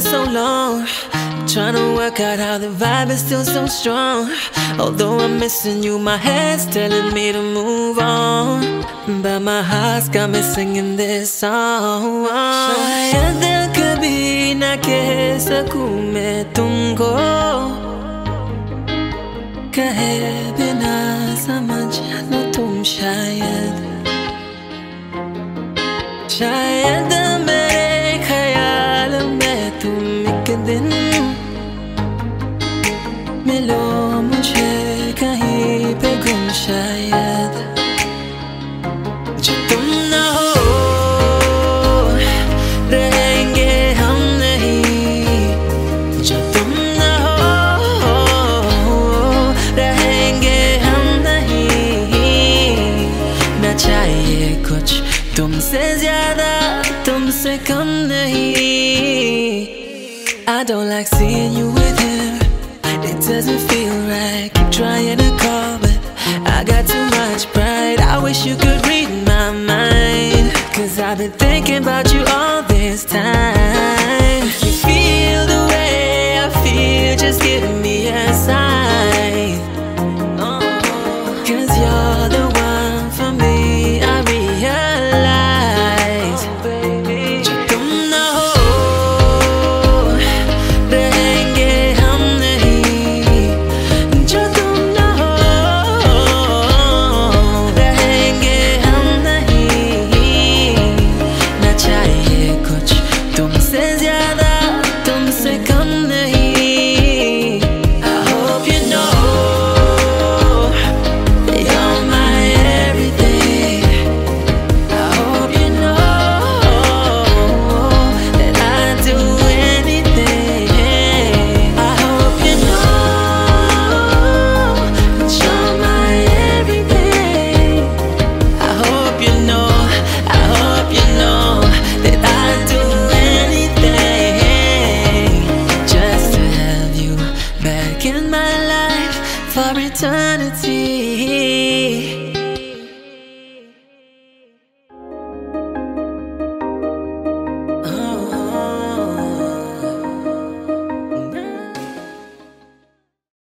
so long, trying to work out how the vibe is still so strong. Although I'm missing you, my head's telling me to move on, but my heart's got me singing this song. शायद कभी ना कह सकूं मैं तुमको, कहे बिना समझ लो तुम शायद मेरे ख्याल में तुम एक दिन मिलो मुझे कहीं पे गुम शायद। जो तुम ना हो रहेंगे हम नहीं, जो तुम ना हो रहेंगे हम नहीं। ना चाहिए कुछ तुमसे ज्यादा तुमसे कम नहीं। I don't like seeing you with him, it doesn't feel right. Keep trying to call but I got too much pride. I wish you could read my mind, 'cause I've been thinking about you all this time.